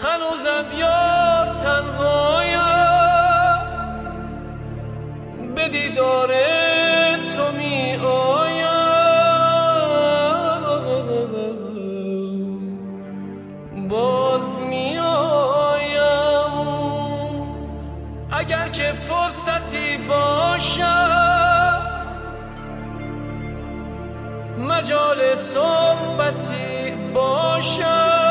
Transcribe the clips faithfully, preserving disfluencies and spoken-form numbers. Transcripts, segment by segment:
هنوزم یار تنهایم، به دیدار تو می آیم، باز می آیم. اگر که فرصتی باشد، مجال صحبتی باشد،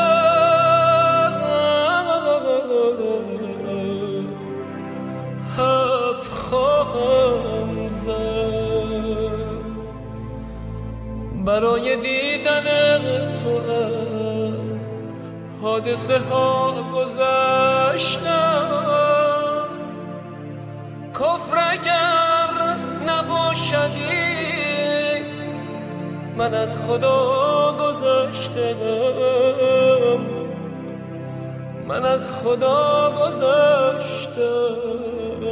حرف خواهم زد. برای دیدن تو از حادثه ها گذشتم، کفر اگر نباشدی من از خدا گذشتم، من از خدا گذشتم.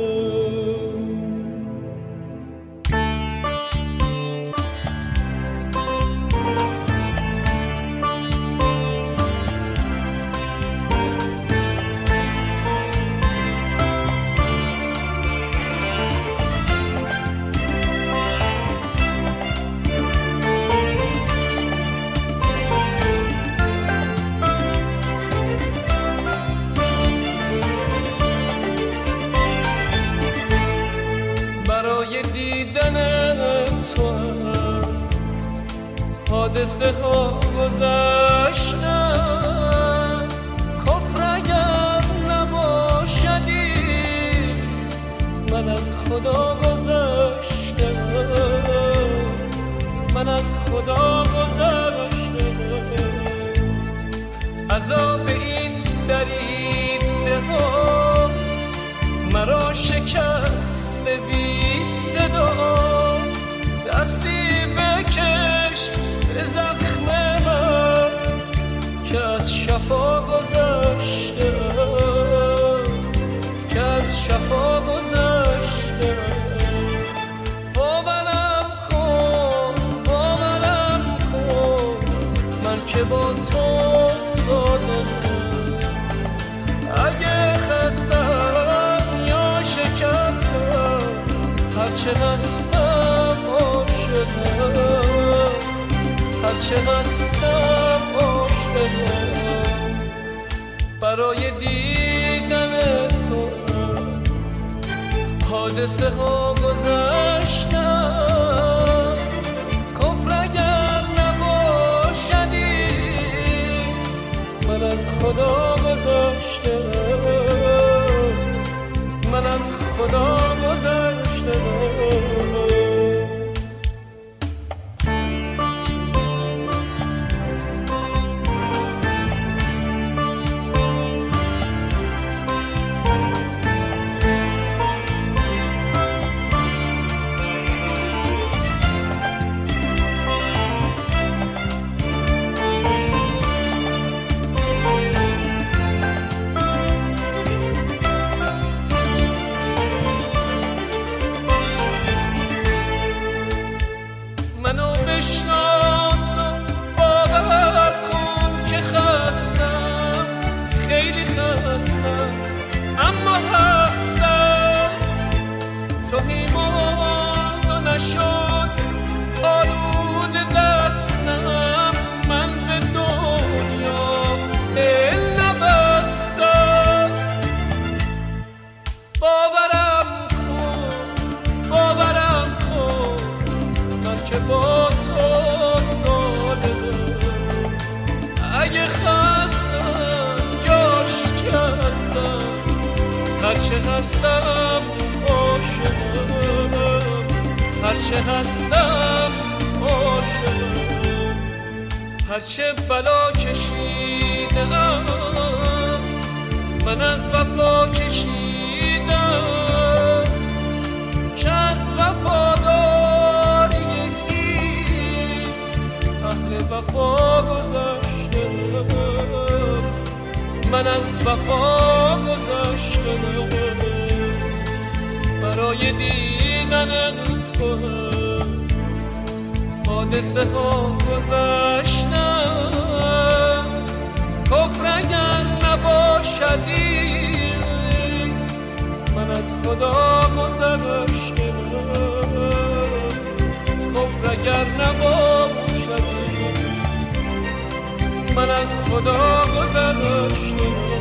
برای دیدن تو از حادثه ها گذشتم، کفر اگر نباشدی من از خدا گذشتم، من از خدا گذشتم. عذاب این دریده ها مرا شکست بی صدا، دستی بکش به زخم من که از شفا گذشته، که از شفا گذشته. باورم کن، باورم کن، من که با تو صادقم. اگه خستم یا شکستم، هرچه هستم عاشقم، هرچه هستم عاشقم. برای دیدن تو حادثه ها گذشتم، کفر اگر نباشدی من از خدا گذشتم، من از خدا گذشتم. منو بشناس و باور کن که خستم، خیلی خستم، اما هستم. توهی ماند و نشد آلود دستم، من به دنیا دل نبستم. باورم کن، باورم کن، که با تو صادقم. اگه خستم یا شکستم، هرچه هستم عاشقم، هرچه هستم عاشقم. هرچه بلا کشیدم من از وفا کشیدم، که از وفاداری اهل وفا گذشتم، من از وفا گذشتم. برای دیدن تو حادثه ها گذشتم، کفر اگر نباشدی من از خدا گذشتم. کفر اگر نباشدی من از خدا گذشتم.